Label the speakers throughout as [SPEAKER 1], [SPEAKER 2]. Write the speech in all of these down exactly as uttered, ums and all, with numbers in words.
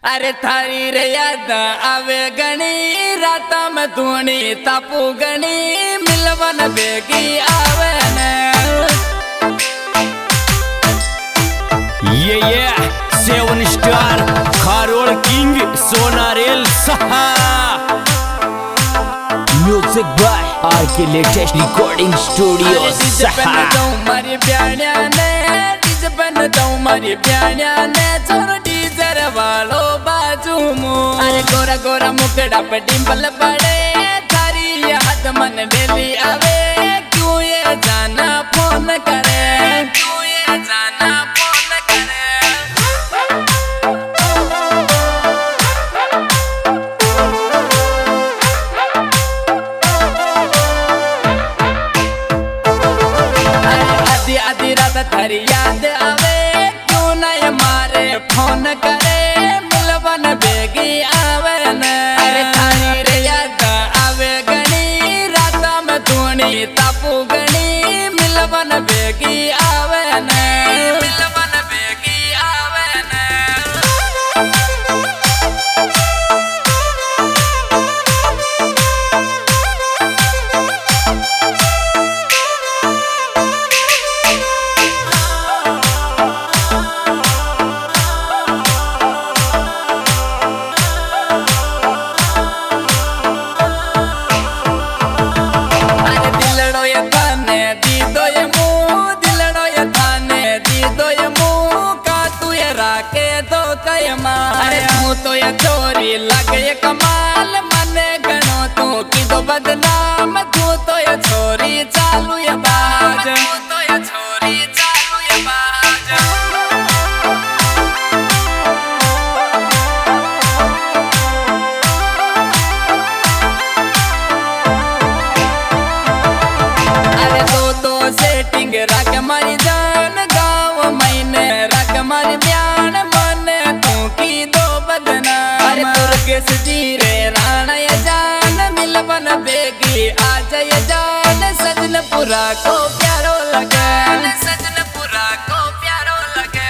[SPEAKER 1] अरे थारी रे याद आवे गणी रात में धूनी तापू गणी मिलवन बेगी आवे ने
[SPEAKER 2] ये ये सेवन स्टार खारोड़ किंग सोनारेल सहा music by R K latest recording studio सहा
[SPEAKER 1] मारी प्याण्या ने डीजे बन जाऊं मारी प्याण्या ने छोड़ डीजर वालो बाजू मु अरे गोरा गोरा मुकड़ा पे डिंपल पड़े थारी याद मन डेली आवे क्यों ये जाना फोन करे क्यों ये जाना फोन करे आधी आधी रात थारी याद आवे क्यों ना ये मारे फोन करे मिलवन बेगी आवे न अरे थारी रे याद आवे गणी रात में धूनी तापू गणी मिलवन बेगी आवे न मिलवन बेगी आवे न अरे तू तो ये चोरी लगे कमाल मने गनो तू की दो बदनाम तू तो ये चोरी चालू ये बाज तू तो ये चोरी चालू ये बाज अरे दो दो सेटिंग रख मारी जान गाँव महीने रख मारी ब्यान मने तू की दो बदना अरे दुर्गेश जी रे राणा ये जान मिलवन बेगी आ जाए जान सजनपुरा को प्यारो लगे सजनपुरा को प्यारो लगे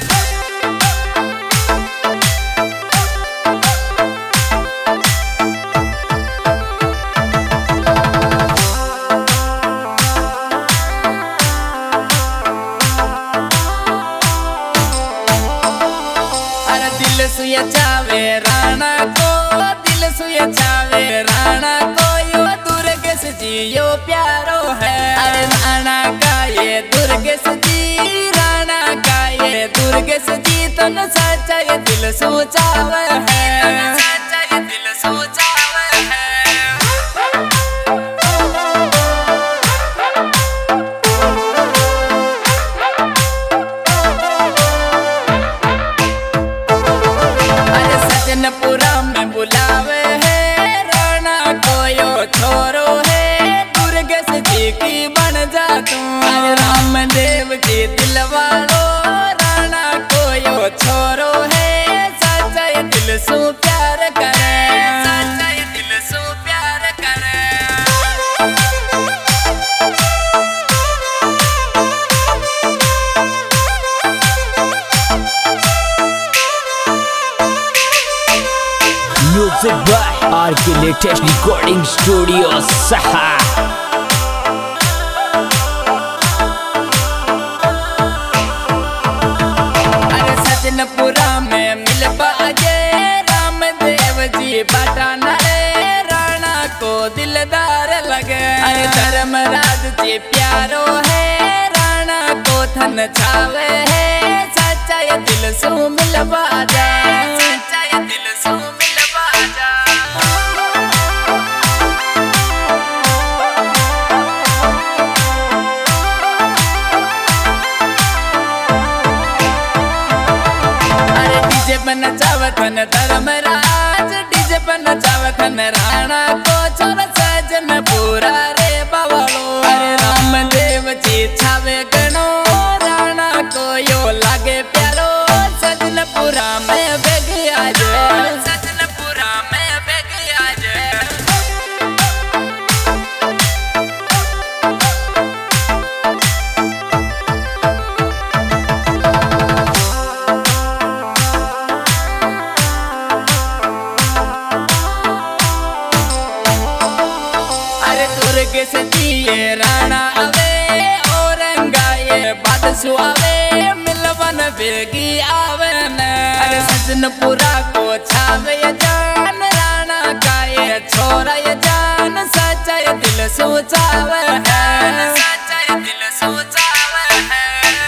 [SPEAKER 1] दिल सुया चावे राणा को दिल सुया चावे राणा को यो दुर्गेश जी यो प्यारो है अरे राणा का ये दुर्गेश जी राणा का ये दुर्गेश जी तन सच्चा ये दिल सोचावे है सच्चा ये दिल सोचावे है सजनपुरा में बुलावे है राणा को यो छोरो है दुर्गेश जी की बन जा तू रामदेव जी दिलवालो राणा को यो छोरो है सच्चा ये दिल सु प्यार करे सच्चा ये दिल सु प्यार करे
[SPEAKER 2] music by R K latest recording studio सहा
[SPEAKER 1] अरे सजनपुरा में मिल पाजे रामदेव जी पटाना रे राणा को दिलदार लगे अरे धर्मराज जी प्यारो है राणा को थन छावे है सच्चा ये दिल सु मिल पाजा सच्चा ये दिल सु मिल पाजा अरे डीजे बन चावथन धर्मराज डीजे बन चावथन राणा को छोरा सजन पूरा रे बावलो अरे रामदेव जी छावे गणो राणा को यो लागे प्यारो सजनपुरा में बेग आज सजनपुरा में बेग आज दुर्ग से दिए राणा आवे औरंगा ये बादशाह आवे मिलवन बेगी आवे न अरे सजनपुरा को छावे ये जान राणा का ये छोरा ये जान सच्चा ये दिल सोचावे है सच्चा ये दिल सोचावे है।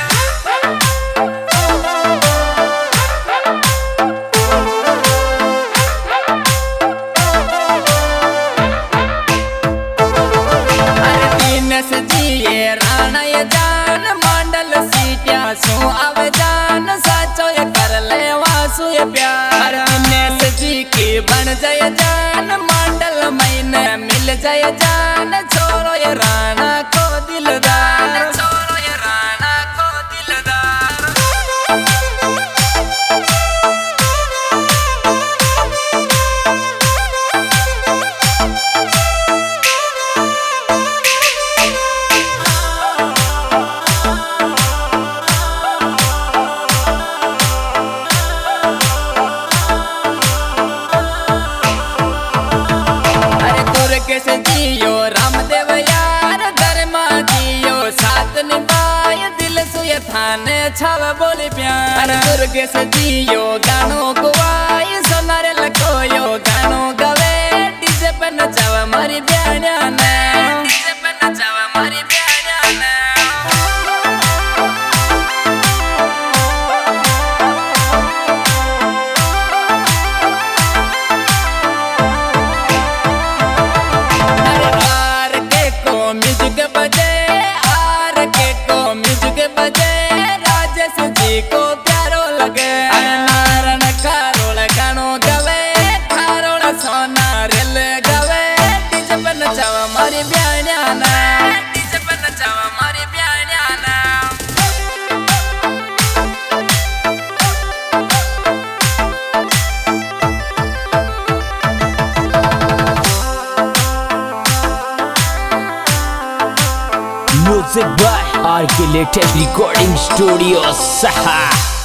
[SPEAKER 1] जिए राणा ये जान मंडल सीटिया सो आवे जान साचो ये कर ले वासु ये प्यार दिनेश जी की बन जाए जान मंडल महीने मिल जाए जान छोरो ये राणा को दिलदार छोरो ये राणा को दिलदार। कैसे जियो रामदेव यार धर्मा जियो साथ निभाए दिल सुय थाने छाव बोली प्यार दुर्ग से जियो गानो गुवाई सोनारे लकोयो गानो गवे डीजे पे नचाव मारी प्यारिया ने डीजे पे नचाव मारी प्यारिया ने। को प्यारो लगे नारायण कारोल गानो गवे खारोल सोना रेल गवे डीजे पे नचावा मारी प्यारिया ना डीजे पे नचावा मारी प्यारिया ना।
[SPEAKER 2] Music by Architect Recording Studio Saha।